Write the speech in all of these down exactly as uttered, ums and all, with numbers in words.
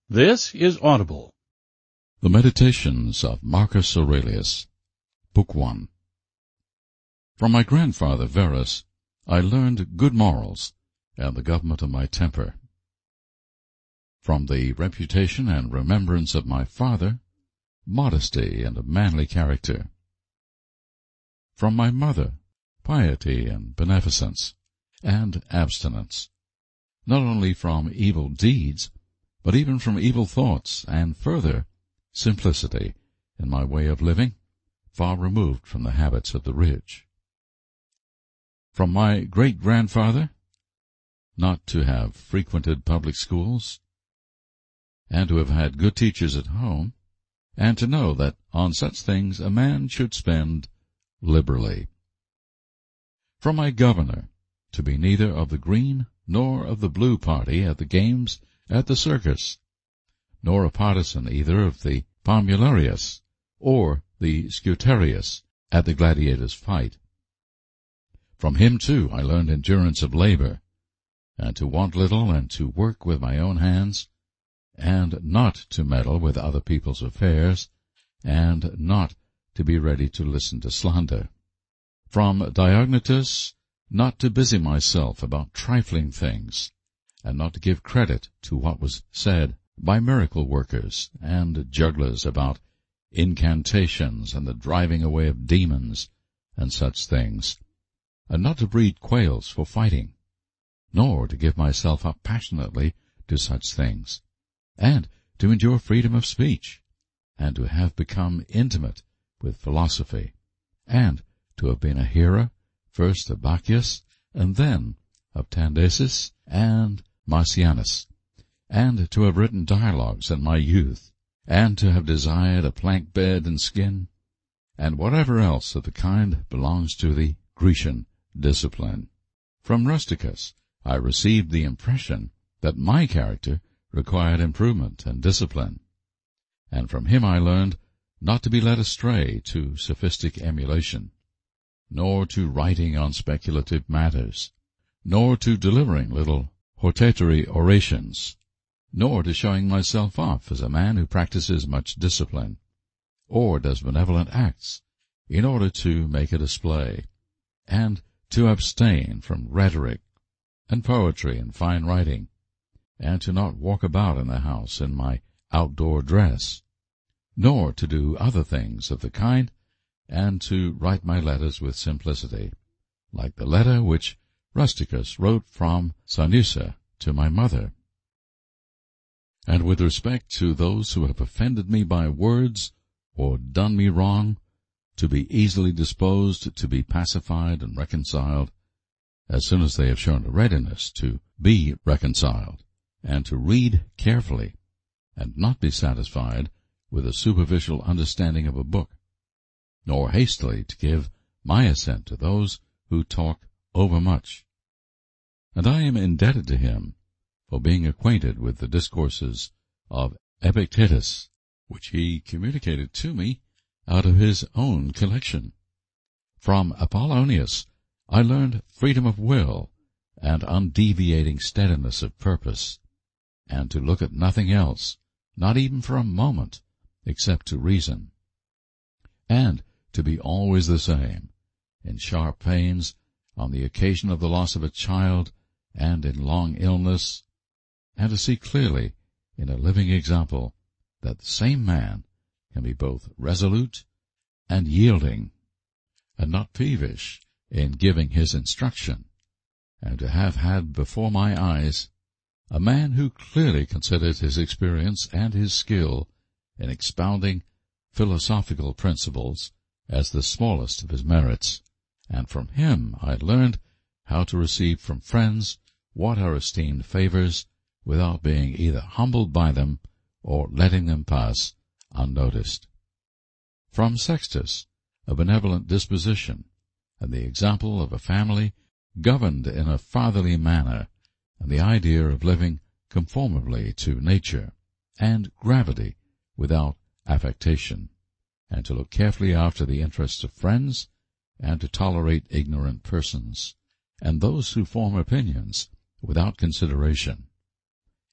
This is Audible. The Meditations of Marcus Aurelius, Book One. From my grandfather Verus I learned good morals and the government of my temper. From the reputation and remembrance of my father, modesty and a manly character. From my mother, piety and beneficence, and abstinence, not only from evil deeds, but even from evil thoughts, and further, simplicity in my way of living, far removed from the habits of the rich. From my great-grandfather, not to have frequented public schools, and to have had good teachers at home, and to know that on such things a man should spend liberally. From my governor, to be neither of the green nor of the blue party at the games at the circus, nor a partisan either of the Pomularius or the Scuterius at the gladiators' fight. From him, too, I learned endurance of labor, and to want little and to work with my own hands, and not to meddle with other people's affairs, and not to be ready to listen to slander. From Diognetus, not to busy myself about trifling things, and not to give credit to what was said by miracle workers and jugglers about incantations and the driving away of demons and such things, and not to breed quails for fighting, nor to give myself up passionately to such things, and to endure freedom of speech, and to have become intimate with philosophy, and to have been a hearer, first of Bacchius, and then of Tandesis and Marcianus, and to have written dialogues in my youth, and to have desired a plank bed and skin, and whatever else of the kind belongs to the Grecian discipline. From Rusticus I received the impression that my character required improvement and discipline, and from him I learned not to be led astray to sophistic emulation, nor to writing on speculative matters, nor to delivering little hortatory orations, nor to showing myself off as a man who practices much discipline, or does benevolent acts in order to make a display, and to abstain from rhetoric and poetry and fine writing, and to not walk about in the house in my outdoor dress, nor to do other things of the kind, and to write my letters with simplicity, like the letter which Rusticus wrote from Sanusa to my mother. And with respect to those who have offended me by words or done me wrong, to be easily disposed to be pacified and reconciled as soon as they have shown a readiness to be reconciled, and to read carefully, and not be satisfied with a superficial understanding of a book, nor hastily to give my assent to those who talk overmuch. And I am indebted to him for being acquainted with the discourses of Epictetus, which he communicated to me out of his own collection. From Apollonius I learned freedom of will and undeviating steadiness of purpose, and to look at nothing else, not even for a moment, except to reason, and to be always the same, in sharp pains, on the occasion of the loss of a child, and in long illness, and to see clearly in a living example that the same man can be both resolute and yielding, and not peevish in giving his instruction, and to have had before my eyes a man who clearly considered his experience and his skill in expounding philosophical principles as the smallest of his merits, and from him I learned how to receive from friends what are esteemed favors without being either humbled by them or letting them pass unnoticed. From Sextus, a benevolent disposition, and the example of a family governed in a fatherly manner, and the idea of living conformably to nature, and gravity without affectation, and to look carefully after the interests of friends, and to tolerate ignorant persons, and those who form opinions without consideration,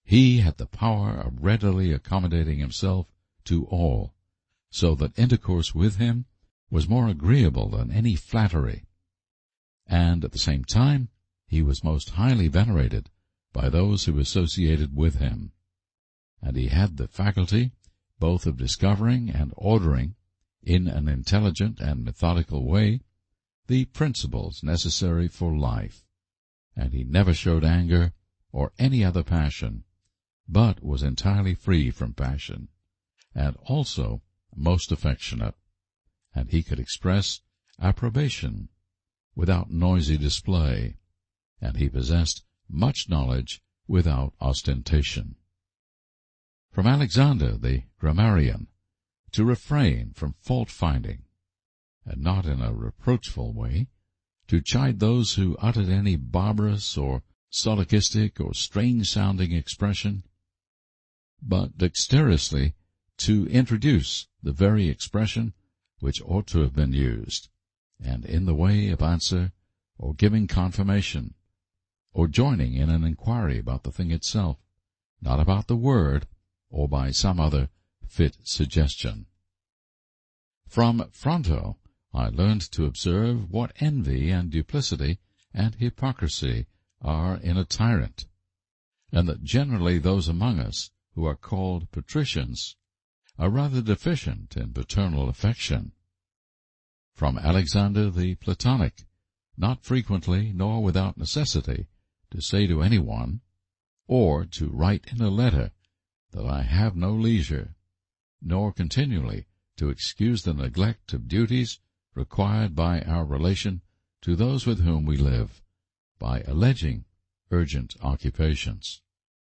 He had the power of readily accommodating himself to all, so that intercourse with him was more agreeable than any flattery. And at the same time, he was most highly venerated by those who associated with him. And he had the faculty both of discovering and ordering, in an intelligent and methodical way, the principles necessary for life. And he never showed anger or any other passion, but was entirely free from passion, and also most affectionate, and he could express approbation without noisy display, and he possessed much knowledge without ostentation. From Alexander the grammarian, to refrain from fault-finding, and not in a reproachful way, to chide those who uttered any barbarous or solecistic or strange-sounding expression, but dexterously to introduce the very expression which ought to have been used, and in the way of answer, or giving confirmation, or joining in an inquiry about the thing itself, not about the word, or by some other fit suggestion. From Fronto I learned to observe what envy and duplicity and hypocrisy are in a tyrant, and that generally those among us who are called patricians are rather deficient in paternal affection. From Alexander the Platonic, not frequently nor without necessity to say to any one, or to write in a letter, that I have no leisure, nor continually to excuse the neglect of duties required by our relation to those with whom we live, by alleging urgent occupations.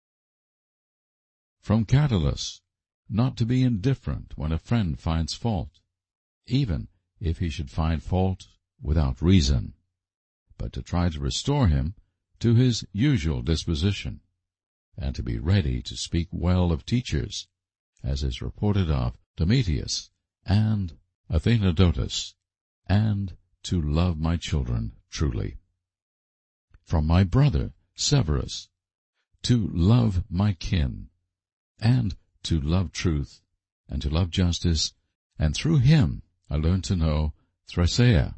From Catullus, not to be indifferent when a friend finds fault, even if he should find fault without reason, but to try to restore him to his usual disposition, and to be ready to speak well of teachers, as is reported of Domitius and Athenodotus, and to love my children truly. From my brother Severus, to love my kin, and to love truth, and to love justice, and through him I learned to know Thrasea,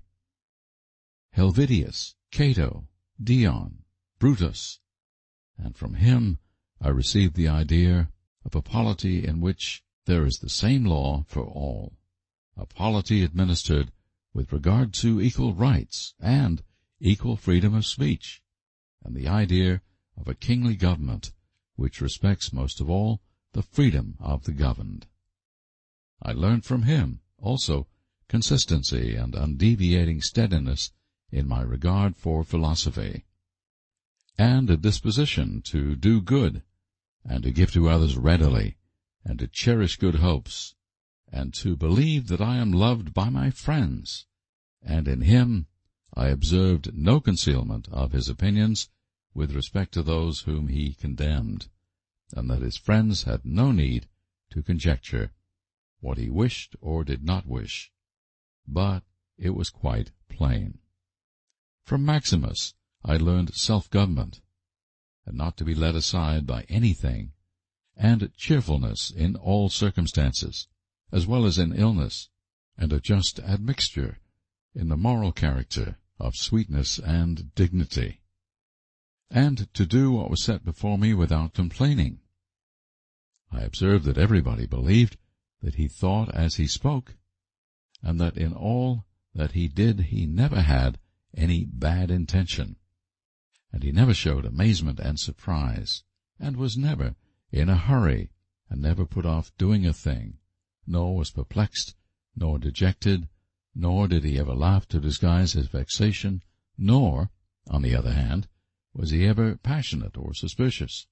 Helvidius, Cato, Dion, Brutus, and from him I received the idea of a polity in which there is the same law for all, a polity administered with regard to equal rights and equal freedom of speech, and the idea of a kingly government which respects most of all the freedom of the governed. I learned from him also consistency and undeviating steadiness in my regard for philosophy, and a disposition to do good, and to give to others readily, and to cherish good hopes, and to believe that I am loved by my friends, and in him I observed no concealment of his opinions with respect to those whom he condemned, and that his friends had no need to conjecture what he wished or did not wish, but it was quite plain. From Maximus I learned self-government, and not to be led aside by anything, and cheerfulness in all circumstances, as well as in illness, and a just admixture in the moral character of sweetness and dignity, and to do what was set before me without complaining. I observed that everybody believed that he thought as he spoke, and that in all that he did he never had any bad intention, and he never showed amazement and surprise, and was never in a hurry, and never put off doing a thing, nor was perplexed, nor dejected, nor did he ever laugh to disguise his vexation, nor, on the other hand, was he ever passionate or suspicious.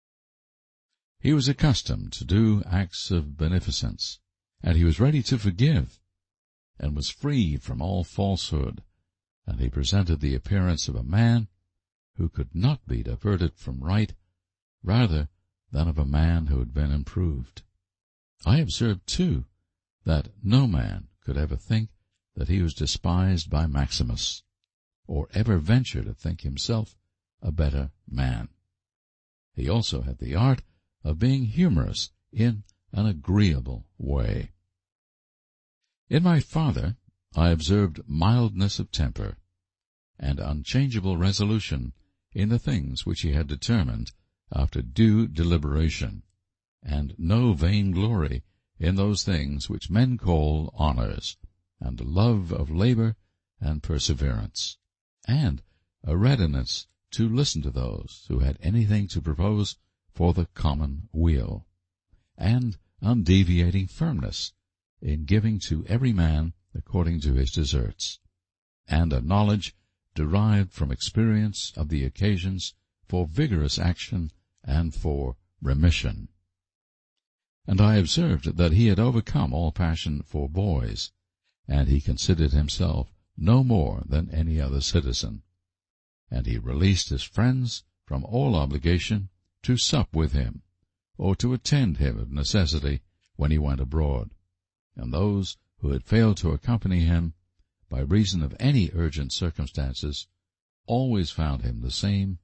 He was accustomed to do acts of beneficence, and he was ready to forgive, and was free from all falsehood, and he presented the appearance of a man who could not be diverted from right, rather than of a man who had been improved. I observed, too, that no man could ever think that he was despised by Maximus, or ever venture to think himself a better man. He also had the art of being humorous in an agreeable way. In my father I observed mildness of temper, and unchangeable resolution in the things which he had determined after due deliberation, and no vainglory in those things which men call honors, and a love of labor and perseverance, and a readiness to listen to those who had anything to propose for the common weal, and undeviating firmness in giving to every man according to his deserts, and a knowledge derived from experience of the occasions for vigorous action and for remission. And I observed that he had overcome all passion for boys, and he considered himself no more than any other citizen, and he released his friends from all obligation to sup with him, or to attend him of necessity when he went abroad, and those who had failed to accompany him by reason of any urgent circumstances always found him the same.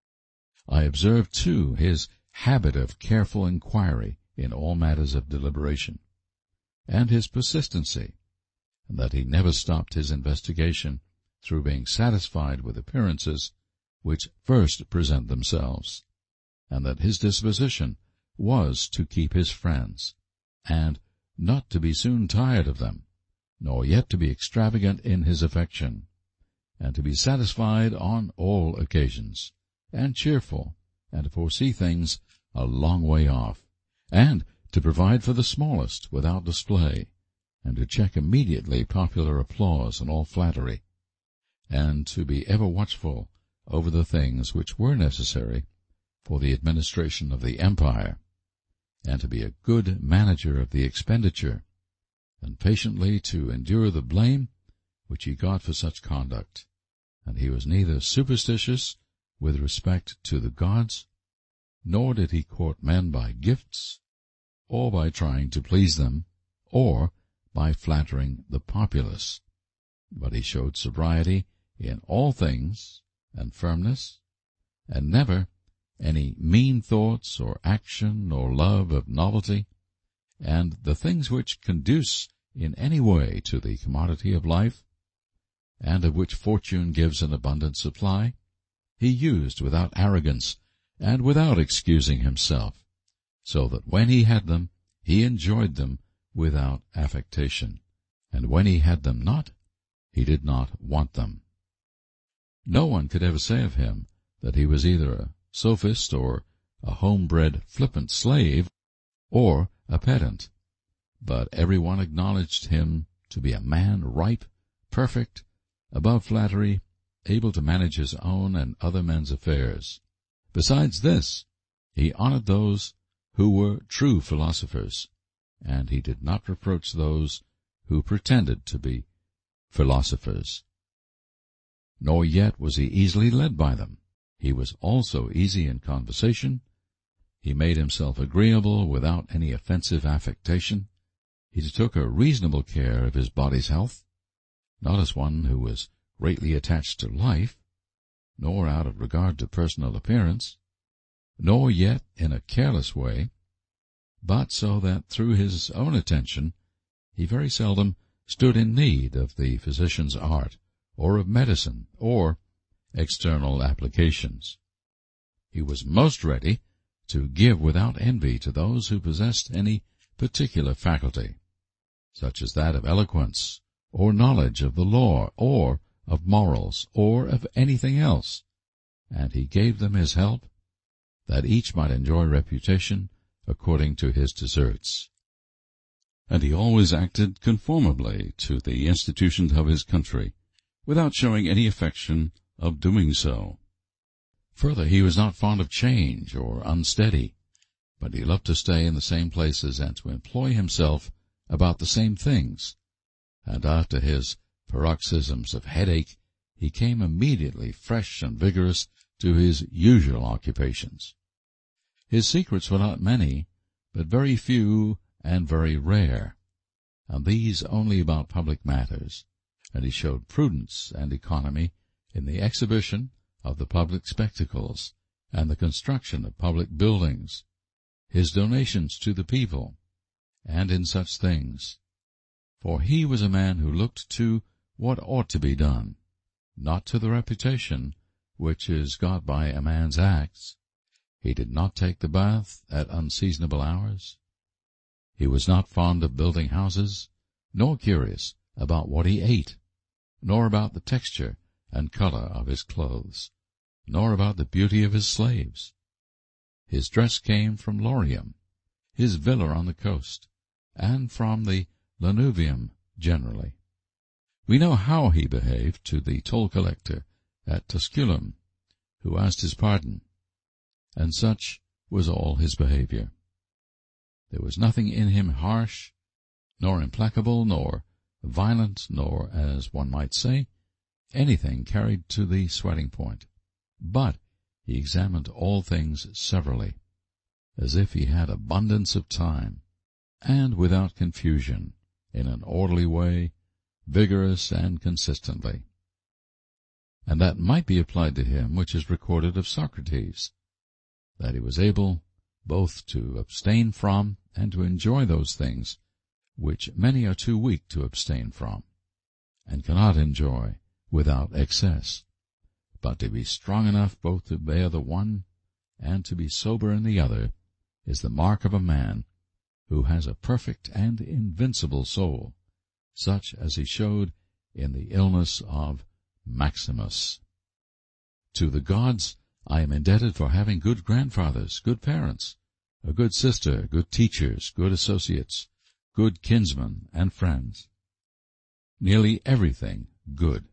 I observed, too, his habit of careful inquiry in all matters of deliberation, and his persistency, and that he never stopped his investigation through being satisfied with appearances which first present themselves, and that his disposition was to keep his friends, and not to be soon tired of them, nor yet to be extravagant in his affection, and to be satisfied on all occasions, and cheerful, and to foresee things a long way off, and to provide for the smallest without display, and to check immediately popular applause and all flattery, and to be ever watchful over the things which were necessary for the administration of the empire, and to be a good manager of the expenditure, and patiently to endure the blame which he got for such conduct. And he was neither superstitious with respect to the gods, nor did he court men by gifts, or by trying to please them, or by flattering the populace, but he showed sobriety in all things, and firmness, and never any mean thoughts or action or love of novelty, and the things which conduce in any way to the commodity of life, and of which fortune gives an abundant supply, he used without arrogance and without excusing himself, so that when he had them, he enjoyed them without affectation, and when he had them not, he did not want them. No one could ever say of him that he was either a sophist or a home-bred flippant slave or a pedant, but every one acknowledged him to be a man ripe, perfect, above flattery, able to manage his own and other men's affairs. Besides this, he honored those who were true philosophers, and he did not reproach those who pretended to be philosophers. Nor yet was he easily led by them. He was also easy in conversation. He made himself agreeable without any offensive affectation. He took a reasonable care of his body's health, not as one who was greatly attached to life, nor out of regard to personal appearance, nor yet in a careless way, but so that through his own attention he very seldom stood in need of the physician's art, or of medicine, or external applications. He was most ready to give without envy to those who possessed any particular faculty, such as that of eloquence, or knowledge of the law, or of morals, or of anything else, and he gave them his help, that each might enjoy reputation according to his deserts. And he always acted conformably to the institutions of his country, without showing any affection of doing so. Further, he was not fond of change or unsteady, but he loved to stay in the same places and to employ himself about the same things, and after his paroxysms of headache he came immediately fresh and vigorous to his usual occupations. His secrets were not many, but very few and very rare, and these only about public matters, and he showed prudence and economy in the exhibition of the public spectacles, and the construction of public buildings, his donations to the people, and in such things. For he was a man who looked to what ought to be done, not to the reputation which is got by a man's acts. He did not take the bath at unseasonable hours. He was not fond of building houses, nor curious about what he ate, nor about the texture and color of his clothes, nor about the beauty of his slaves. His dress came from Lorium, his villa on the coast, and from the Lanuvium generally. We know how he behaved to the toll-collector at Tusculum, who asked his pardon, and such was all his behavior. There was nothing in him harsh, nor implacable, nor violent, nor, as one might say, anything carried to the sweating point. But he examined all things severally, as if he had abundance of time, and without confusion, in an orderly way, vigorous and consistently. And that might be applied to him which is recorded of Socrates, that he was able both to abstain from and to enjoy those things which many are too weak to abstain from, and cannot enjoy without excess, but to be strong enough both to bear the one and to be sober in the other is the mark of a man who has a perfect and invincible soul, such as he showed in the illness of Maximus. To the gods I am indebted for having good grandfathers, good parents, a good sister, good teachers, good associates, good kinsmen and friends. Nearly everything good.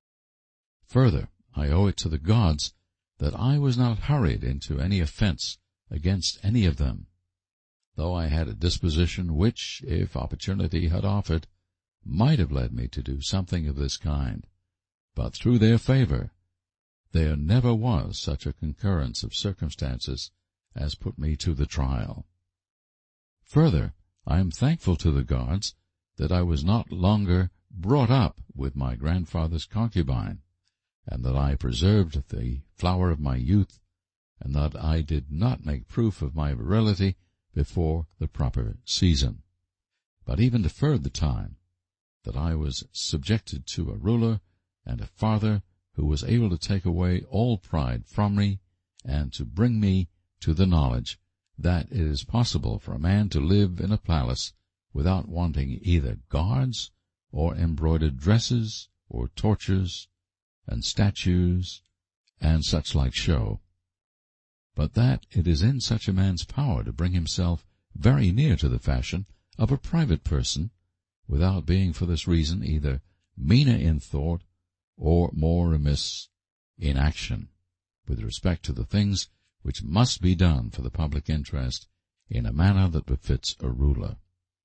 Further, I owe it to the gods that I was not hurried into any offense against any of them, though I had a disposition which, if opportunity had offered, might have led me to do something of this kind. But through their favor, there never was such a concurrence of circumstances as put me to the trial. Further, I am thankful to the gods that I was not longer brought up with my grandfather's concubine, and that I preserved the flower of my youth, and that I did not make proof of my virility before the proper season, but even deferred the time, that I was subjected to a ruler and a father who was able to take away all pride from me and to bring me to the knowledge that it is possible for a man to live in a palace without wanting either guards or embroidered dresses or torches and statues and such like show, but that it is in such a man's power to bring himself very near to the fashion of a private person, without being for this reason either meaner in thought or more remiss in action, with respect to the things which must be done for the public interest in a manner that befits a ruler.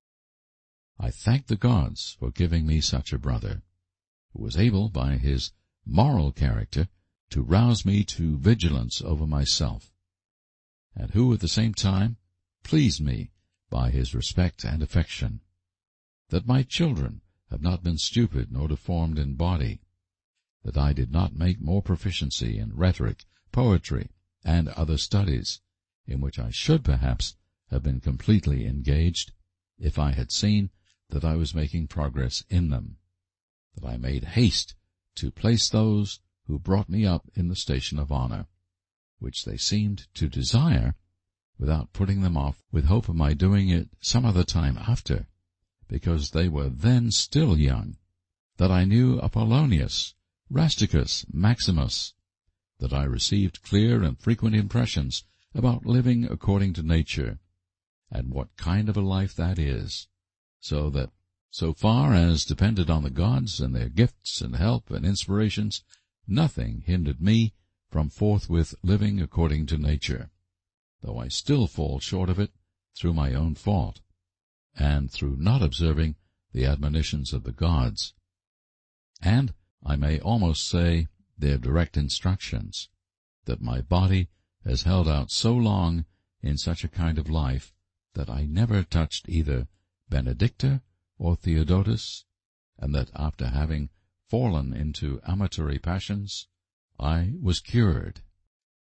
I thank the gods for giving me such a brother, who was able by his moral character to rouse me to vigilance over myself, and who at the same time pleased me by his respect and affection, that my children have not been stupid nor deformed in body, that I did not make more proficiency in rhetoric, poetry, and other studies, in which I should perhaps have been completely engaged, if I had seen that I was making progress in them, that I made haste to place those who brought me up in the station of honor, which they seemed to desire, without putting them off with hope of my doing it some other time after, because they were then still young, that I knew Apollonius, Rusticus, Maximus, that I received clear and frequent impressions about living according to nature, and what kind of a life that is, so that, so far as depended on the gods and their gifts and help and inspirations, nothing hindered me from forthwith living according to nature, though I still fall short of it through my own fault, and through not observing the admonitions of the gods, and I may almost say their direct instructions, that my body has held out so long in such a kind of life that I never touched either Benedicta or Theodotus, and that after having fallen into amatory passions, I was cured.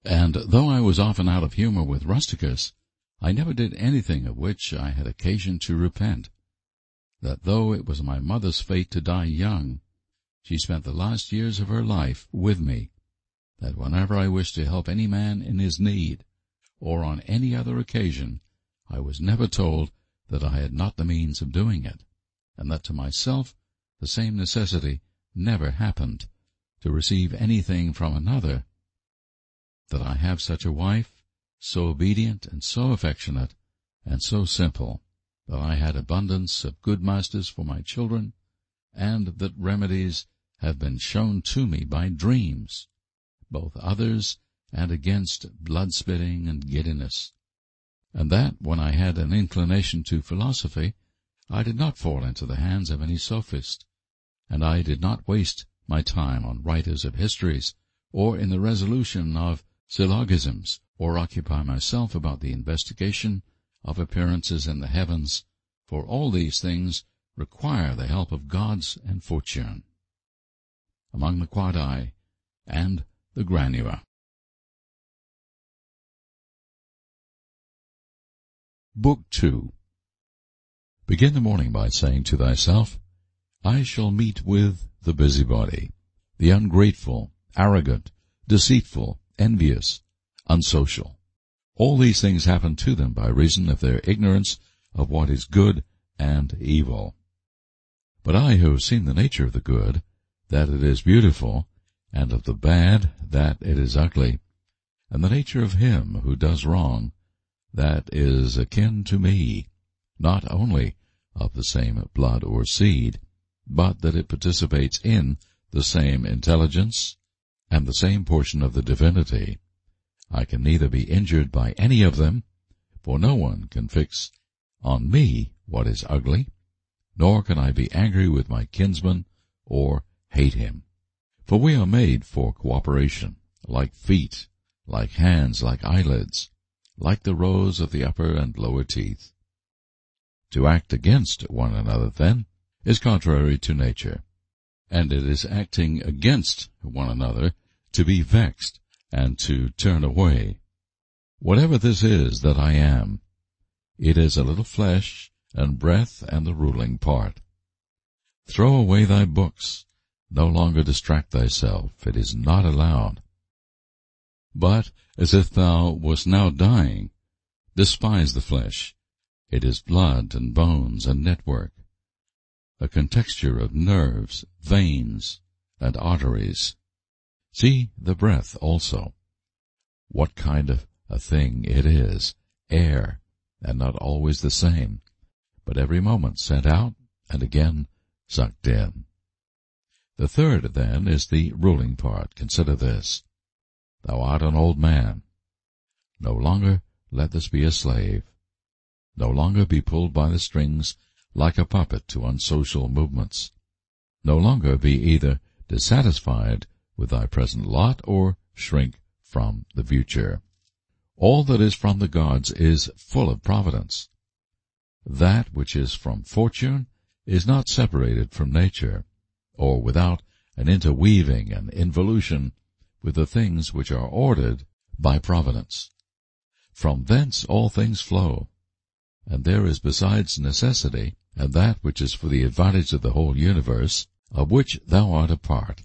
And though I was often out of humor with Rusticus, I never did anything of which I had occasion to repent. That though it was my mother's fate to die young, she spent the last years of her life with me, that whenever I wished to help any man in his need, or on any other occasion, I was never told that I had not the means of doing it, and that to myself the same necessity never happened, to receive anything from another. That I have such a wife, so obedient and so affectionate, and so simple, that I had abundance of good masters for my children, and that remedies have been shown to me by dreams, both others and against blood-spitting and giddiness, and that when I had an inclination to philosophy, I did not fall into the hands of any sophist, and I did not waste my time on writers of histories, or in the resolution of syllogisms, or occupy myself about the investigation of appearances in the heavens, for all these things require the help of gods and fortune. Among the Quadi and the Granua. Book two. Begin the morning by saying to thyself, I shall meet with the busybody, the ungrateful, arrogant, deceitful, envious, unsocial. All these things happen to them by reason of their ignorance of what is good and evil. But I who have seen the nature of the good, that it is beautiful, and of the bad, that it is ugly, and the nature of him who does wrong, that is akin to me, not only of the same blood or seed, but that it participates in the same intelligence and the same portion of the divinity, I can neither be injured by any of them, for no one can fix on me what is ugly, nor can I be angry with my kinsman or hate him. For we are made for cooperation, like feet, like hands, like eyelids, like the rows of the upper and lower teeth. To act against one another, then, is contrary to nature, and it is acting against one another to be vexed and to turn away. Whatever this is that I am, it is a little flesh and breath and the ruling part. Throw away thy books, no longer distract thyself, it is not allowed. But, as if thou wast now dying, despise the flesh, it is blood and bones and network, a contexture of nerves, veins, and arteries. See the breath also, what kind of a thing it is, air, and not always the same, but every moment sent out and again sucked in. The third, then, is the ruling part. Consider this. Thou art an old man. No longer let this be a slave. No longer be pulled by the strings like a puppet to unsocial movements. No longer be either dissatisfied with thy present lot or shrink from the future. All that is from the gods is full of providence. That which is from fortune is not separated from nature, or without an interweaving and involution with the things which are ordered by providence. From thence all things flow, and there is besides necessity, and that which is for the advantage of the whole universe, of which thou art a part.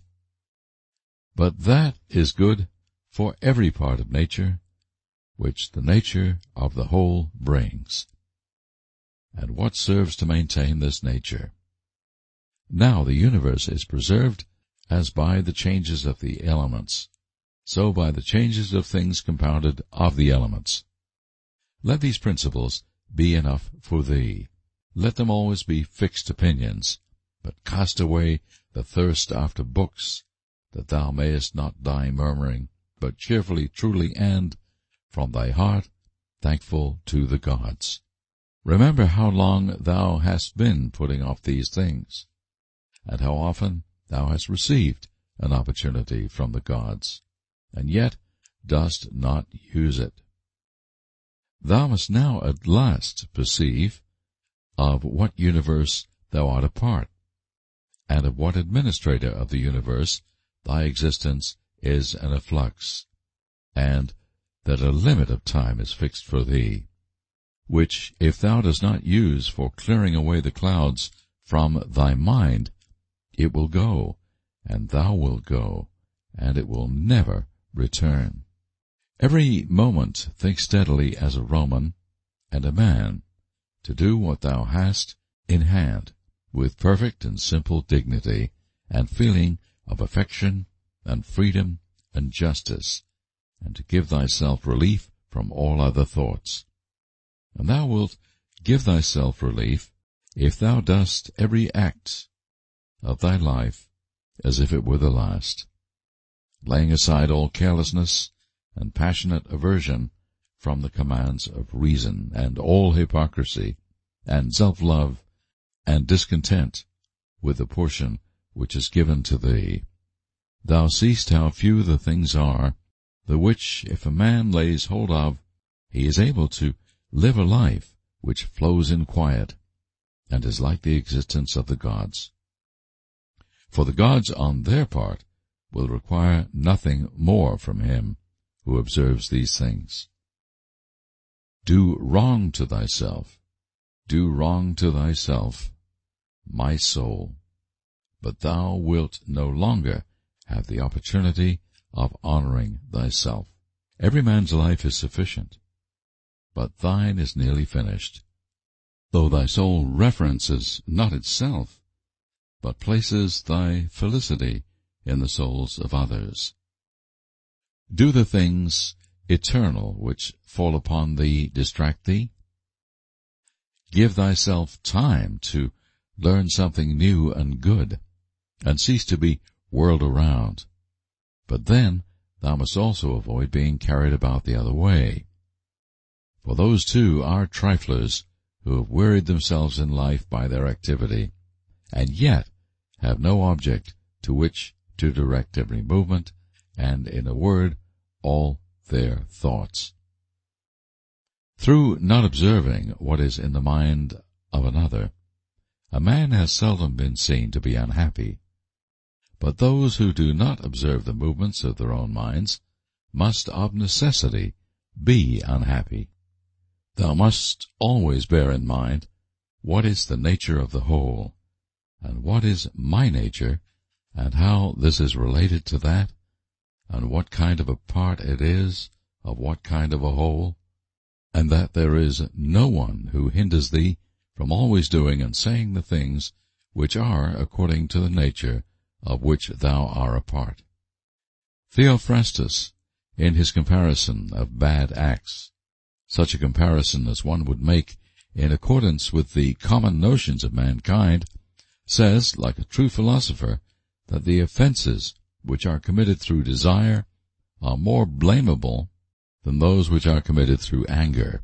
But that is good for every part of nature, which the nature of the whole brings. And what serves to maintain this nature? Now the universe is preserved as by the changes of the elements, so by the changes of things compounded of the elements. Let these principles be enough for thee. Let them always be fixed opinions, but cast away the thirst after books, that thou mayest not die murmuring, but cheerfully, truly, and, from thy heart, thankful to the gods. Remember how long thou hast been putting off these things, and how often thou hast received an opportunity from the gods, and yet dost not use it. Thou must now at last perceive of what universe thou art a part, and of what administrator of the universe thy existence is an efflux. and that a limit of time is fixed for thee, which if thou dost not use for clearing away the clouds from thy mind, it will go, and thou wilt go, and it will never return. Every moment think steadily as a Roman and a man, to do what thou hast in hand, with perfect and simple dignity, and feeling of affection and freedom and justice, and to give thyself relief from all other thoughts. And thou wilt give thyself relief if thou dost every act of thy life as if it were the last, laying aside all carelessness and passionate aversion from the commands of reason, and all hypocrisy, and self-love, and discontent with the portion which is given to thee. Thou seest how few the things are, the which if a man lays hold of, he is able to live a life which flows in quiet, and is like the existence of the gods. For the gods on their part will require nothing more from him who observes these things. Do wrong to thyself, do wrong to thyself, my soul, but thou wilt no longer have the opportunity of honoring thyself. Every man's life is sufficient, but thine is nearly finished, though thy soul references not itself, but places thy felicity in the souls of others. Do the things eternal which fall upon thee distract thee? Give thyself time to learn something new and good, and cease to be whirled around. But then thou must also avoid being carried about the other way. For those too are triflers who have wearied themselves in life by their activity, and yet have no object to which to direct every movement, and, in a word, all their thoughts. Through not observing what is in the mind of another, a man has seldom been seen to be unhappy. But those who do not observe the movements of their own minds must of necessity be unhappy. Thou must always bear in mind what is the nature of the whole, and what is my nature, and how this is related to that, and what kind of a part it is of what kind of a whole, and that there is no one who hinders thee from always doing and saying the things which are according to the nature of which thou art a part. Theophrastus, in his comparison of bad acts, such a comparison as one would make in accordance with the common notions of mankind, says, like a true philosopher, that the offenses which are committed through desire are more blamable than those which are committed through anger.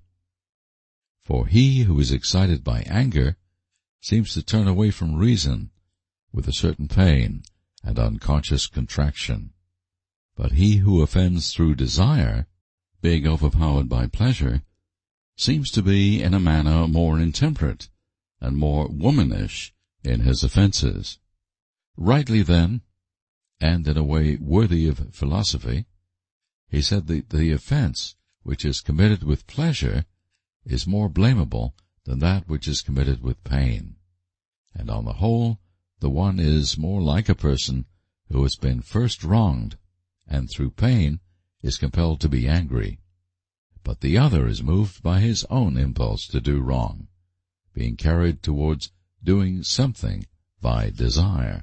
For he who is excited by anger seems to turn away from reason with a certain pain and unconscious contraction. But he who offends through desire, being overpowered by pleasure, seems to be in a manner more intemperate and more womanish in his offenses. Rightly then, and in a way worthy of philosophy, he said that the offense which is committed with pleasure is more blamable than that which is committed with pain. And on the whole, the one is more like a person who has been first wronged, and through pain is compelled to be angry. But the other is moved by his own impulse to do wrong, being carried towards doing something by desire.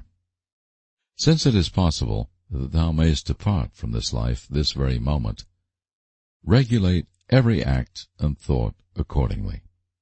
Since it is possible that thou mayest depart from this life this very moment, regulate every act and thought accordingly.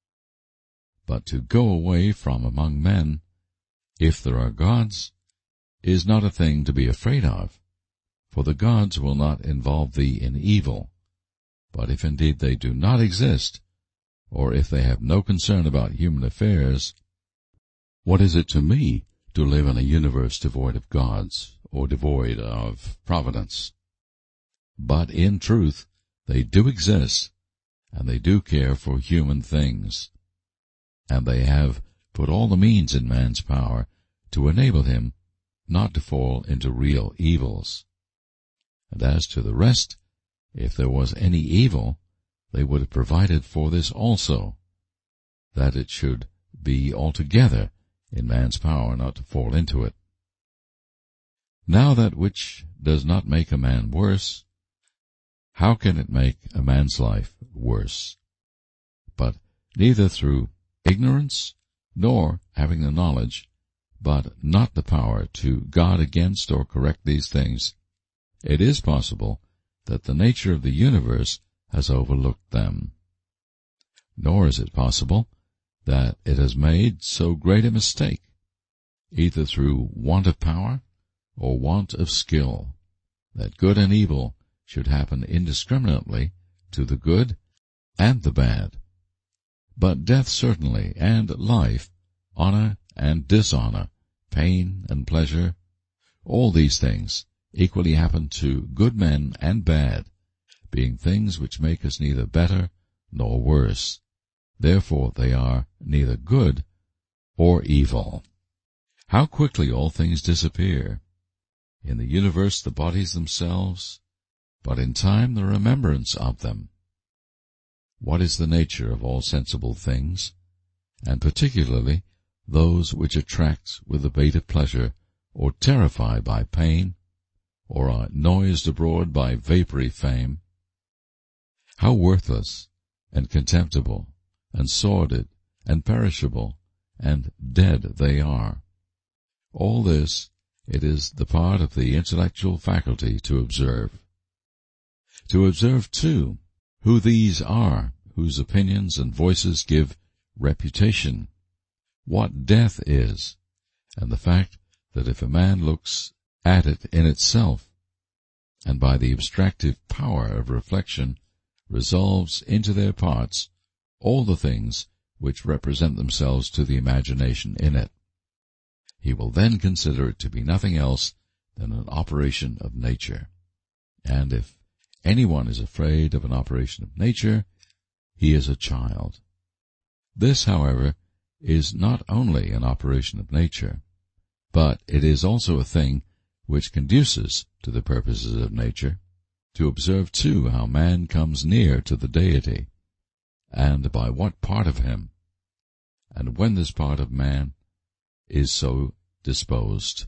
But to go away from among men, if there are gods, is not a thing to be afraid of, for the gods will not involve thee in evil. But if indeed they do not exist, or if they have no concern about human affairs, what is it to me to live in a universe devoid of gods, or devoid of providence? But in truth, they do exist, and they do care for human things, and they have put all the means in man's power to enable him not to fall into real evils. And as to the rest, if there was any evil, they would have provided for this also, that it should be altogether in man's power not to fall into it. Now that which does not make a man worse, how can it make a man's life worse? But neither through ignorance, nor having the knowledge, but not the power to guard against or correct these things, it is possible that the nature of the universe has overlooked them. Nor is it possible that it has made so great a mistake, either through want of power or want of skill, that good and evil should happen indiscriminately to the good and the bad. But death certainly, and life, honor and dishonor, pain and pleasure, all these things equally happen to good men and bad, being things which make us neither better nor worse. Therefore they are neither good or evil. How quickly all things disappear! In the universe the bodies themselves, but in time the remembrance of them. What is the nature of all sensible things, and particularly those which attract with the bait of pleasure, or terrify by pain, or are noised abroad by vapory fame? How worthless and contemptible and sordid and perishable and dead they are! All this it is the part of the intellectual faculty to observe. To observe, too, who these are, whose opinions and voices give reputation, what death is, and the fact that if a man looks at it in itself, and by the abstractive power of reflection resolves into their parts all the things which represent themselves to the imagination in it, he will then consider it to be nothing else than an operation of nature. And if anyone is afraid of an operation of nature, he is a child. This, however, is not only an operation of nature, but it is also a thing which conduces to the purposes of nature, to observe too how man comes near to the Deity, and by what part of him, and when this part of man is so disposed.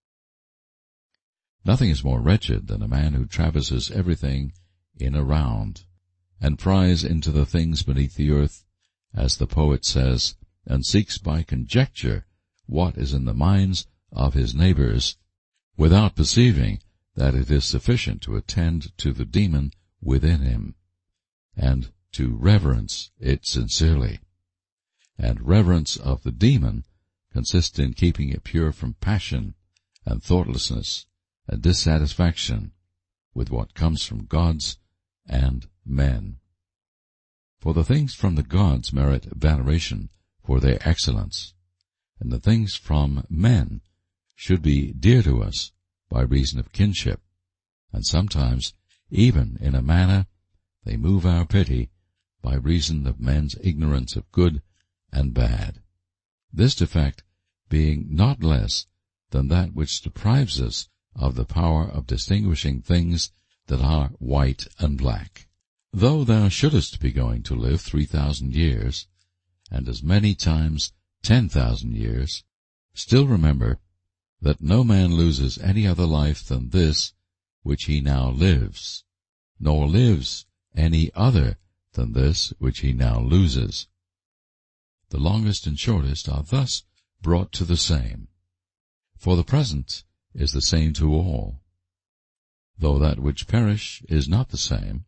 Nothing is more wretched than a man who traverses everything in a round, and pries into the things beneath the earth, as the poet says, and seeks by conjecture what is in the minds of his neighbors, without perceiving that it is sufficient to attend to the demon within him, and to reverence it sincerely. And reverence of the demon consists in keeping it pure from passion and thoughtlessness and dissatisfaction with what comes from gods and men. For the things from the gods merit veneration for their excellence, and the things from men should be dear to us by reason of kinship, and sometimes, even in a manner, they move our pity by reason of men's ignorance of good and bad. This defect being not less than that which deprives us of the power of distinguishing things that are white and black. Though thou shouldest be going to live three thousand years, and as many times ten thousand years, still remember that no man loses any other life than this which he now lives, nor lives any other than this which he now loses. The longest and shortest are thus brought to the same, for the present is the same to all, though that which perish is not the same,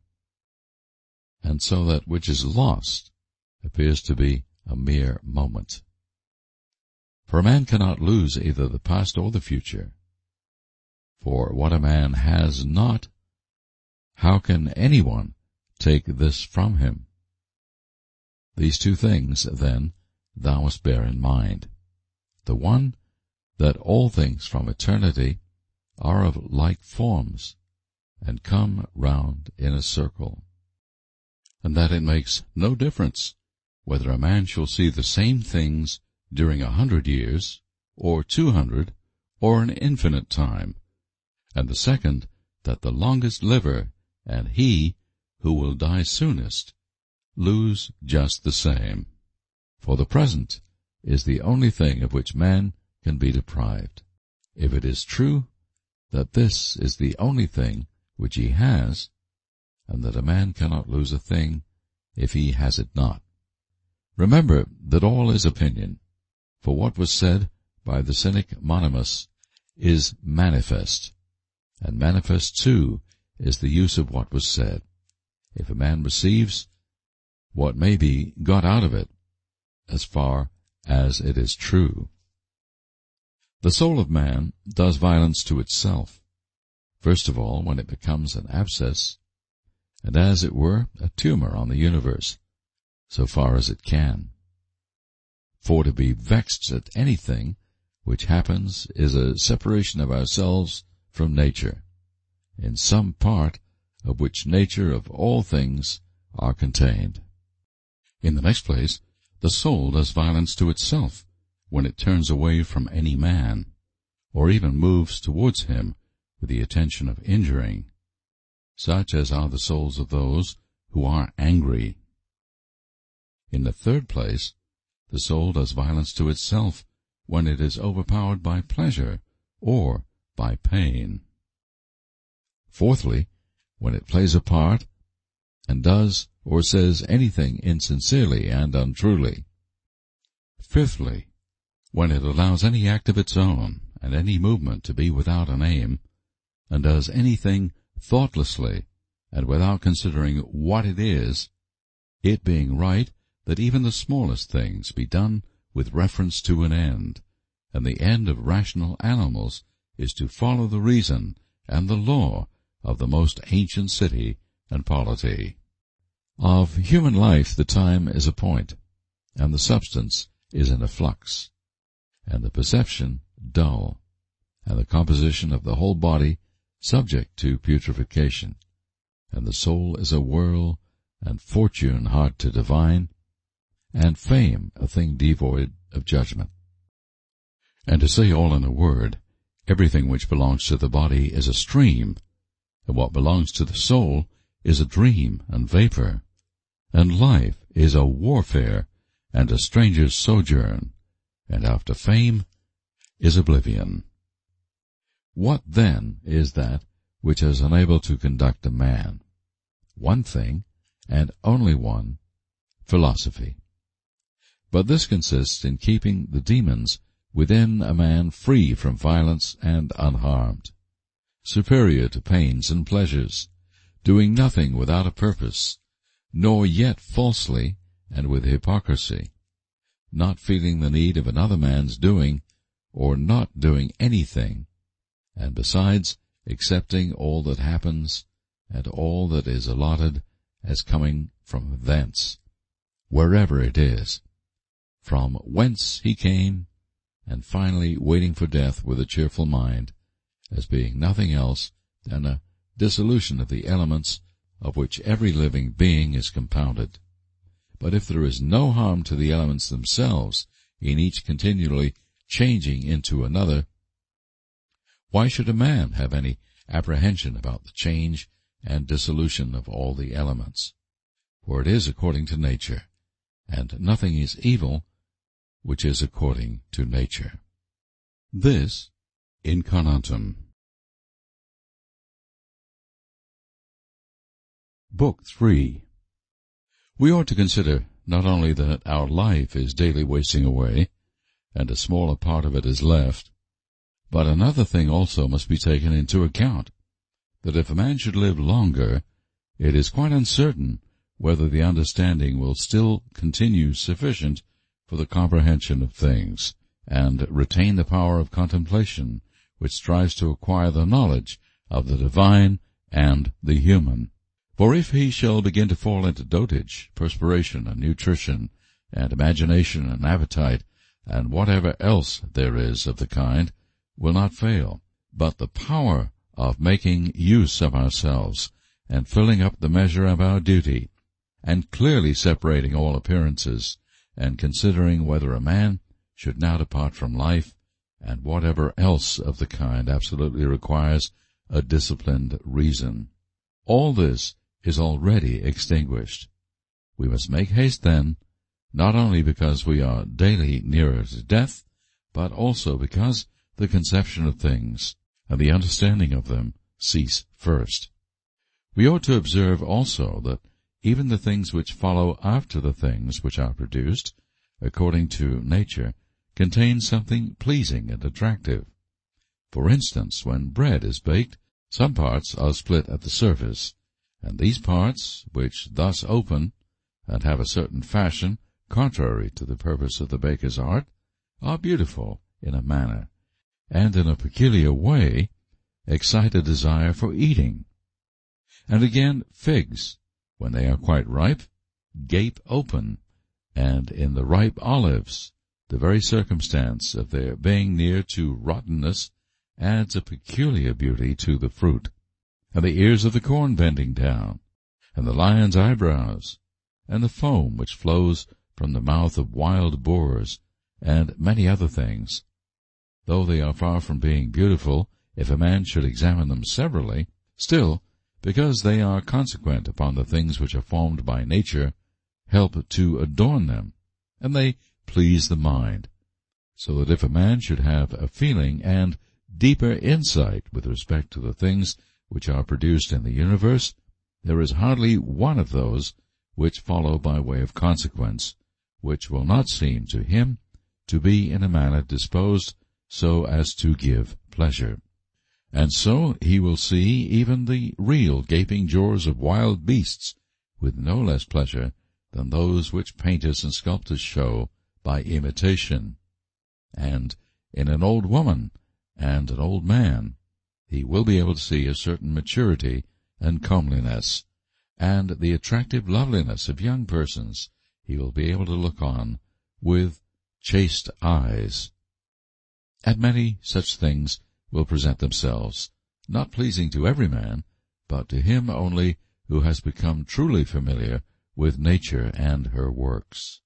and so that which is lost appears to be a mere moment. For a man cannot lose either the past or the future. For what a man has not, how can anyone take this from him? These two things, then, thou must bear in mind. The one, that all things from eternity are of like forms, and come round in a circle, and that it makes no difference whether a man shall see the same things during a hundred years, or two hundred, or an infinite time, and the second, that the longest liver and he who will die soonest lose just the same. For the present is the only thing of which man can be deprived. If it is true that this is the only thing which he has, and that a man cannot lose a thing if he has it not. Remember that all is opinion, for what was said by the cynic Monimus is manifest, and manifest too is the use of what was said. If a man receives what may be got out of it, as far as it is true. The soul of man does violence to itself, first of all when it becomes an abscess, and as it were a tumor on the universe, so far as it can. For to be vexed at anything which happens is a separation of ourselves from nature, in some part of which nature of all things are contained. In the next place, the soul does violence to itself when it turns away from any man, or even moves towards him with the intention of injuring, such as are the souls of those who are angry. In the third place, the soul does violence to itself when it is overpowered by pleasure or by pain. Fourthly, when it plays a part and does or says anything insincerely and untruly. Fifthly, when it allows any act of its own and any movement to be without an aim, and does anything thoughtlessly and without considering what it is, it being right that even the smallest things be done with reference to an end, and the end of rational animals is to follow the reason and the law of the most ancient city and polity. Of human life the time is a point, and the substance is in a flux, and the perception dull, and the composition of the whole body subject to putrefaction, and the soul is a whirl, and fortune hard to divine, and fame a thing devoid of judgment. And to say all in a word, everything which belongs to the body is a stream, and what belongs to the soul is a dream and vapor, and life is a warfare and a stranger's sojourn, and after fame is oblivion. What then is that which is unable to conduct a man? One thing, and only one, philosophy. But this consists in keeping the demons within a man free from violence and unharmed, superior to pains and pleasures, doing nothing without a purpose, nor yet falsely and with hypocrisy, not feeling the need of another man's doing or not doing anything, and besides accepting all that happens and all that is allotted as coming from thence, wherever it is, from whence he came, and finally waiting for death with a cheerful mind, as being nothing else than a dissolution of the elements of which every living being is compounded. But if there is no harm to the elements themselves, in each continually changing into another, why should a man have any apprehension about the change and dissolution of all the elements? For it is according to nature, and nothing is evil which is according to nature. This incarnatum. Book three. We ought to consider not only that our life is daily wasting away, and a smaller part of it is left, but another thing also must be taken into account, that if a man should live longer, it is quite uncertain whether the understanding will still continue sufficient for the comprehension of things, and retain the power of contemplation, which strives to acquire the knowledge of the divine and the human. For if he shall begin to fall into dotage, perspiration, and nutrition, and imagination, and appetite, and whatever else there is of the kind, will not fail, but the power of making use of ourselves, and filling up the measure of our duty, and clearly separating all appearances, and considering whether a man should now depart from life, and whatever else of the kind absolutely requires a disciplined reason, all this is already extinguished. We must make haste then, not only because we are daily nearer to death, but also because the conception of things and the understanding of them cease first. We ought to observe also that even the things which follow after the things which are produced, according to nature, contain something pleasing and attractive. For instance, when bread is baked, some parts are split at the surface, and these parts, which thus open, and have a certain fashion contrary to the purpose of the baker's art, are beautiful in a manner, and in a peculiar way excite a desire for eating. And again, figs, when they are quite ripe, gape open, and in the ripe olives, the very circumstance of their being near to rottenness adds a peculiar beauty to the fruit. And the ears of the corn bending down, and the lion's eyebrows, and the foam which flows from the mouth of wild boars, and many other things, though they are far from being beautiful, if a man should examine them severally, still, because they are consequent upon the things which are formed by nature, help to adorn them, and they please the mind, so that if a man should have a feeling and deeper insight with respect to the things which are produced in the universe, there is hardly one of those which follow by way of consequence, which will not seem to him to be in a manner disposed so as to give pleasure. And so he will see even the real gaping jaws of wild beasts with no less pleasure than those which painters and sculptors show by imitation. And in an old woman and an old man he will be able to see a certain maturity and comeliness, and the attractive loveliness of young persons he will be able to look on with chaste eyes. And many such things will present themselves, not pleasing to every man, but to him only who has become truly familiar with nature and her works.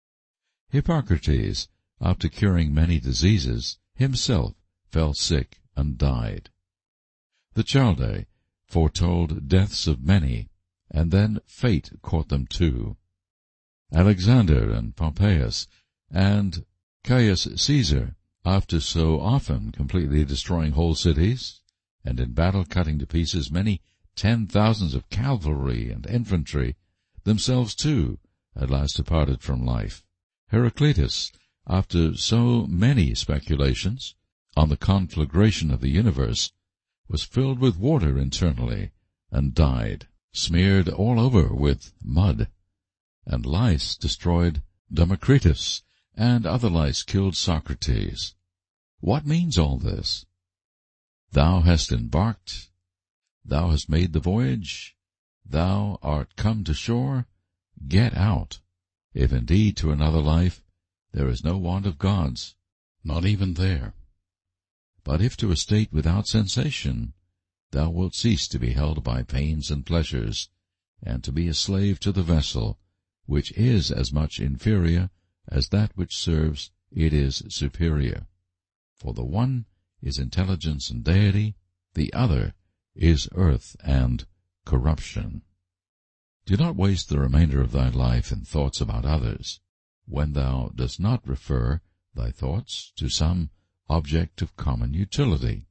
Hippocrates, after curing many diseases, himself fell sick and died. The Chaldee foretold deaths of many, and then fate caught them too. Alexander and Pompeius and Caius Caesar, after so often completely destroying whole cities, and in battle cutting to pieces many ten thousands of cavalry and infantry, themselves too at last departed from life. Heraclitus, after so many speculations on the conflagration of the universe, was filled with water internally, and died, smeared all over with mud. And lice destroyed Democritus, and other lice killed Socrates. What means all this? Thou hast embarked, thou hast made the voyage, thou art come to shore, get out, if indeed to another life there is no want of gods, not even there. But if to a state without sensation, thou wilt cease to be held by pains and pleasures, and to be a slave to the vessel, which is as much inferior as that which serves it is superior. For the one is intelligence and deity, the other is earth and corruption. Do not waste the remainder of thy life in thoughts about others, when thou dost not refer thy thoughts to some object of common utility.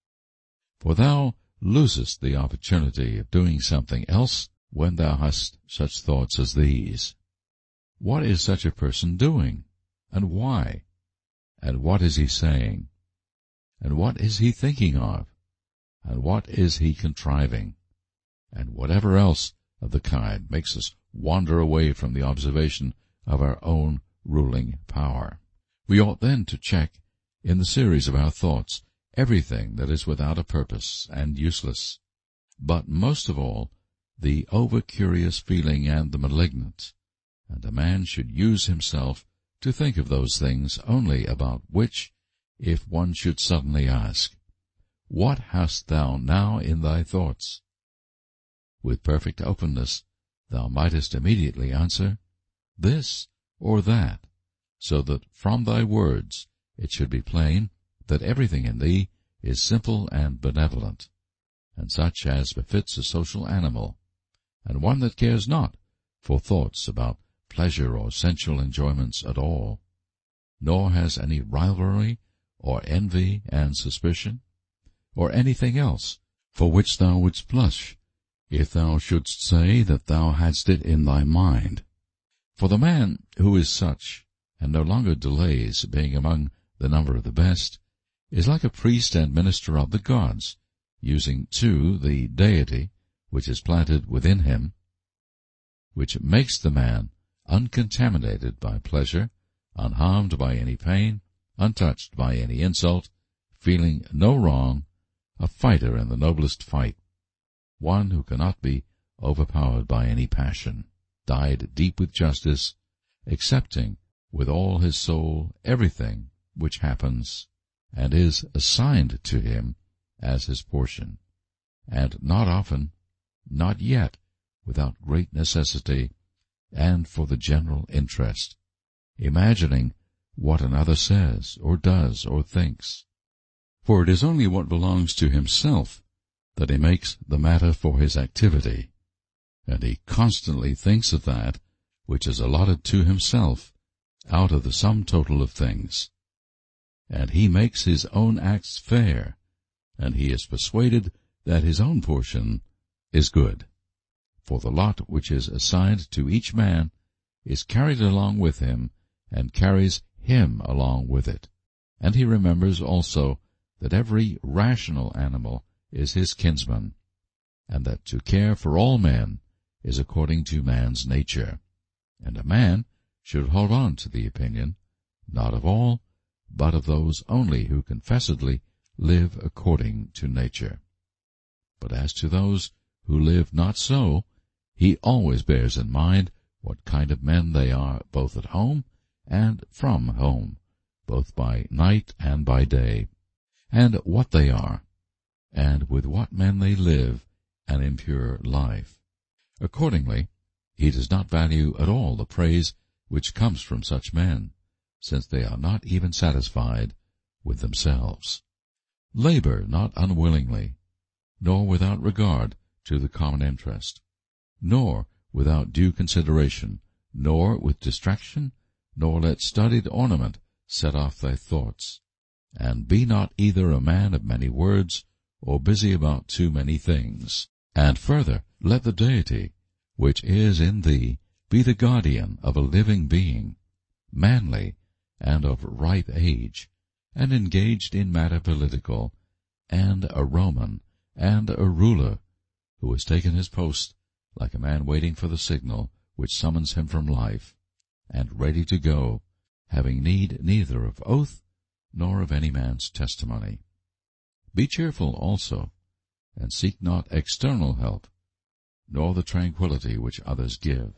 For thou losest the opportunity of doing something else when thou hast such thoughts as these. What is such a person doing, and why? And what is he saying? And what is he thinking of? And what is he contriving? And whatever else of the kind makes us wander away from the observation of our own ruling power. We ought then to check in the series of our thoughts everything that is without a purpose and useless, but most of all the over-curious feeling and the malignant, and a man should use himself to think of those things only about which, if one should suddenly ask, What hast thou now in thy thoughts? With perfect openness thou mightest immediately answer, This or that, so that from thy words it should be plain that everything in thee is simple and benevolent, and such as befits a social animal, and one that cares not for thoughts about pleasure or sensual enjoyments at all, nor has any rivalry or envy and suspicion, or anything else for which thou wouldst blush, if thou shouldst say that thou hadst it in thy mind. For the man who is such, and no longer delays being among the number of the best, is like a priest and minister of the gods, using too the deity which is planted within him, which makes the man uncontaminated by pleasure, unharmed by any pain, untouched by any insult, feeling no wrong, a fighter in the noblest fight, one who cannot be overpowered by any passion, dyed deep with justice, accepting with all his soul everything which happens and is assigned to him as his portion, and not often, not yet, without great necessity, and for the general interest, imagining what another says, or does, or thinks. For it is only what belongs to himself that he makes the matter for his activity, and he constantly thinks of that which is allotted to himself out of the sum total of things. And he makes his own acts fair, and he is persuaded that his own portion is good. For the lot which is assigned to each man is carried along with him, and carries him along with it. And he remembers also that every rational animal is his kinsman, and that to care for all men is according to man's nature. And a man should hold on to the opinion, not of all, but of those only who confessedly live according to nature. But as to those who live not so, he always bears in mind what kind of men they are both at home and from home, both by night and by day, and what they are, and with what men they live an impure life. Accordingly, he does not value at all the praise which comes from such men, since they are not even satisfied with themselves. Labor not unwillingly, nor without regard to the common interest, nor without due consideration, nor with distraction, nor let studied ornament set off thy thoughts. And be not either a man of many words, or busy about too many things. And further, let the deity which is in thee be the guardian of a living being, manly and of ripe age, and engaged in matter political, and a Roman, and a ruler, who has taken his post like a man waiting for the signal which summons him from life, and ready to go, having need neither of oath nor of any man's testimony. Be cheerful also, and seek not external help, nor the tranquillity which others give.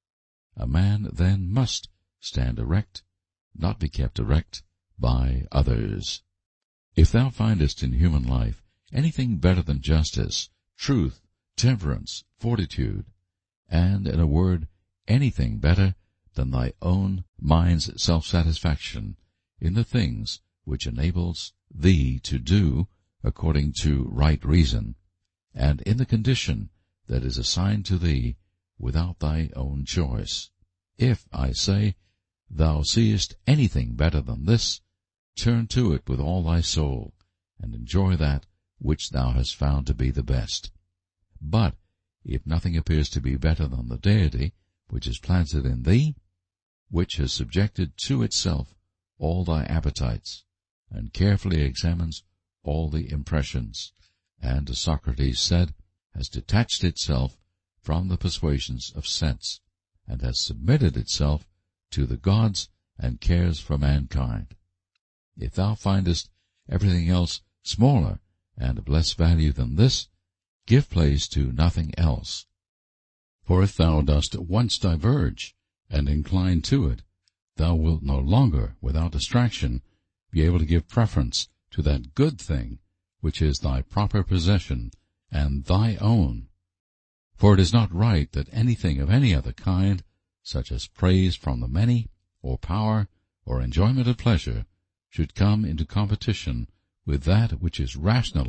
A man then must stand erect, not be kept erect by others. If thou findest in human life anything better than justice, truth, temperance, fortitude, and, in a word, anything better than thy own mind's self-satisfaction in the things which enables thee to do according to right reason, and in the condition that is assigned to thee without thy own choice. If, I say, thou seest anything better than this, turn to it with all thy soul, and enjoy that which thou hast found to be the best. But if nothing appears to be better than the deity which is planted in thee, which has subjected to itself all thy appetites, and carefully examines all the impressions, and, as Socrates said, has detached itself from the persuasions of sense, and has submitted itself to the gods and cares for mankind. If thou findest everything else smaller and of less value than this, give place to nothing else. For if thou dost once diverge and incline to it, thou wilt no longer, without distraction, be able to give preference to that good thing which is thy proper possession and thy own. For it is not right that anything of any other kind, such as praise from the many, or power, or enjoyment of pleasure, should come into competition with that which is rationally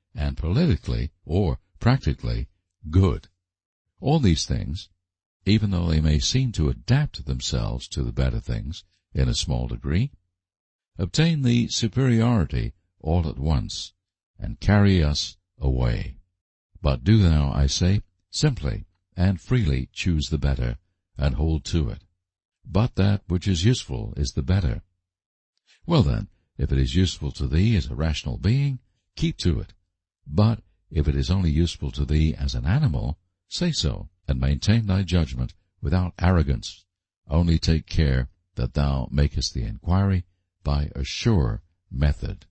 and politically or practically good. All these things, even though they may seem to adapt themselves to the better things in a small degree, obtain the superiority all at once and carry us away. But do thou, I say, simply and freely choose the better and hold to it. But that which is useful is the better. Well then, if it is useful to thee as a rational being, keep to it. But if it is only useful to thee as an animal, say so, and maintain thy judgment without arrogance. Only take care that thou makest the inquiry by a sure method.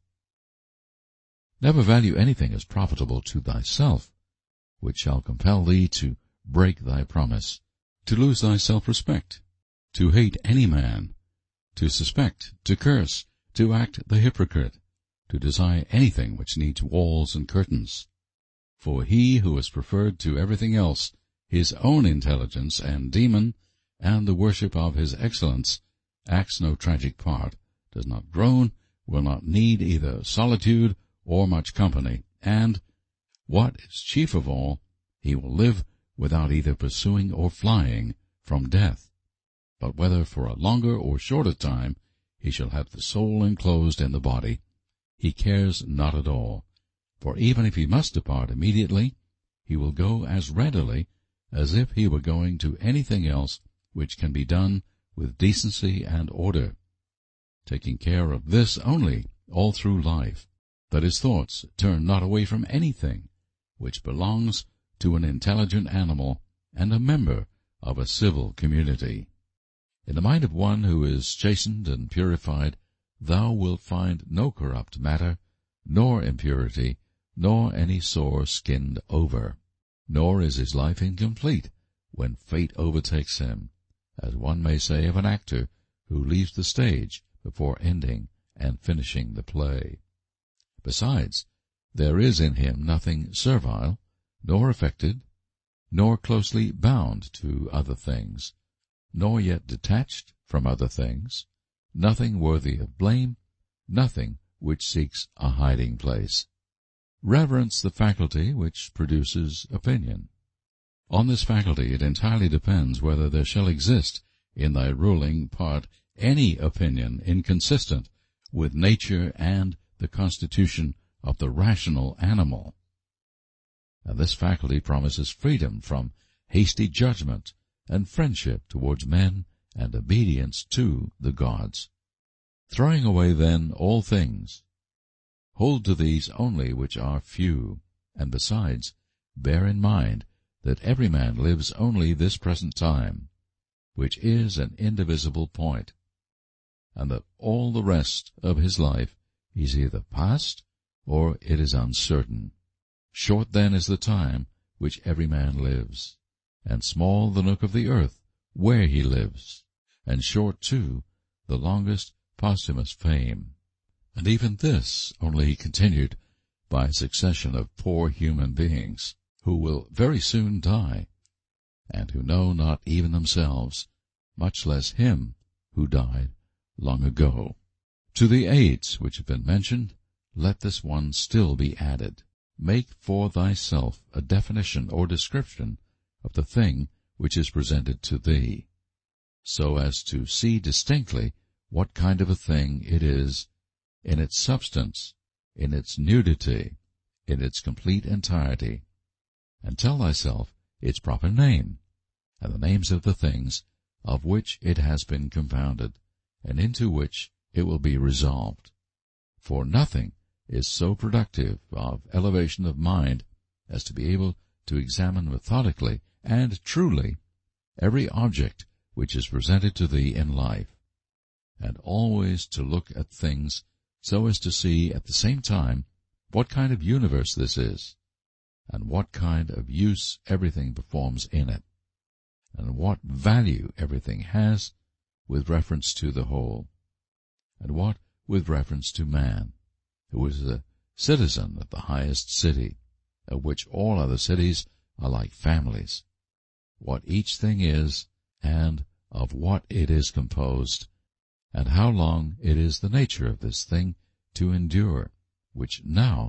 Never value anything as profitable to thyself, which shall compel thee to break thy promise, to lose thy self-respect, to hate any man, to suspect, to curse, to act the hypocrite, to desire anything which needs walls and curtains. For he who has preferred to everything else his own intelligence and demon, and the worship of his excellence, acts no tragic part, does not groan, will not need either solitude or much company, and, what is chief of all, he will live without either pursuing or flying from death. But whether for a longer or shorter time he shall have the soul enclosed in the body, he cares not at all, for even if he must depart immediately, he will go as readily as if he were going to anything else which can be done with decency and order, taking care of this only all through life, that his thoughts turn not away from anything which belongs to an intelligent animal and a member of a civil community. In the mind of one who is chastened and purified, thou wilt find no corrupt matter, nor impurity, nor any sore-skinned over. Nor is his life incomplete when fate overtakes him, as one may say of an actor who leaves the stage before ending and finishing the play. Besides, there is in him nothing servile, nor affected, nor closely bound to other things, nor yet detached from other things, nothing worthy of blame, nothing which seeks a hiding place. Reverence the faculty which produces opinion. On this faculty it entirely depends whether there shall exist in thy ruling part any opinion inconsistent with nature and the constitution of the rational animal. And this faculty promises freedom from hasty judgment and friendship towards men and obedience to the gods. Throwing away then all things, hold to these only which are few, and besides, bear in mind that every man lives only this present time, which is an indivisible point, and that all the rest of his life is either past or it is uncertain. Short then is the time which every man lives, and small the nook of the earth where he lives, and short, too, the longest posthumous fame. And even this only continued by a succession of poor human beings, who will very soon die, and who know not even themselves, much less him who died long ago. To the aids which have been mentioned, let this one still be added. Make for thyself a definition or description of the thing which is presented to thee, so as to see distinctly what kind of a thing it is in its substance, in its nudity, in its complete entirety, and tell thyself its proper name, and the names of the things of which it has been compounded, and into which it will be resolved. For nothing is so productive of elevation of mind as to be able to examine methodically and truly every object which is presented to thee in life, and always to look at things so as to see at the same time what kind of universe this is, and what kind of use everything performs in it, and what value everything has with reference to the whole, and what with reference to man, who is a citizen of the highest city, of which all other cities are like families, what each thing is, and of what it is composed, and how long it is the nature of this thing to endure, which now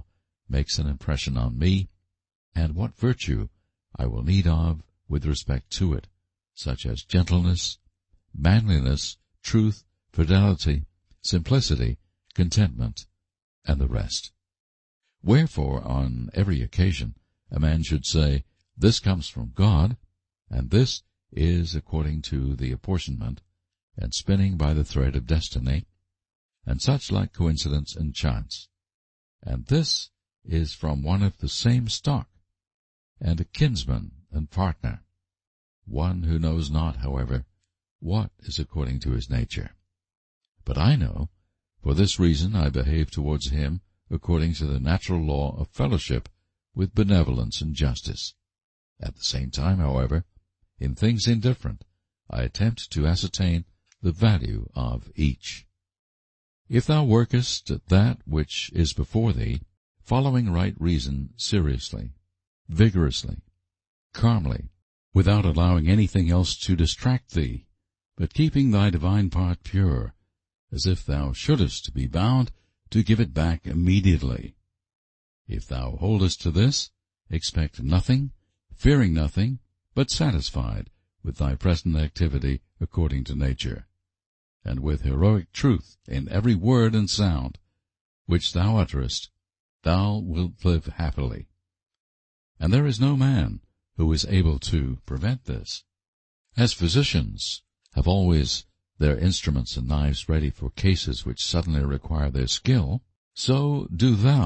makes an impression on me, and what virtue I will need of with respect to it, such as gentleness, manliness, truth, fidelity, simplicity, contentment, and the rest. Wherefore, on every occasion, a man should say, This comes from God, and this is according to the apportionment, and spinning by the thread of destiny, and such like coincidence and chance. And this is from one of the same stock, and a kinsman and partner, one who knows not, however, what is according to his nature. But I know, for this reason I behave towards him according to the natural law of fellowship with benevolence and justice. At the same time, however, in things indifferent, I attempt to ascertain the value of each. If thou workest at that which is before thee, following right reason seriously, vigorously, calmly, without allowing anything else to distract thee, but keeping thy divine part pure, as if thou shouldest be bound to give it back immediately. If thou holdest to this, expect nothing, fearing nothing, but satisfied with thy present activity according to nature, and with heroic truth in every word and sound which thou utterest, thou wilt live happily. And there is no man who is able to prevent this. As physicians have always their instruments and knives ready for cases which suddenly require their skill, so do thou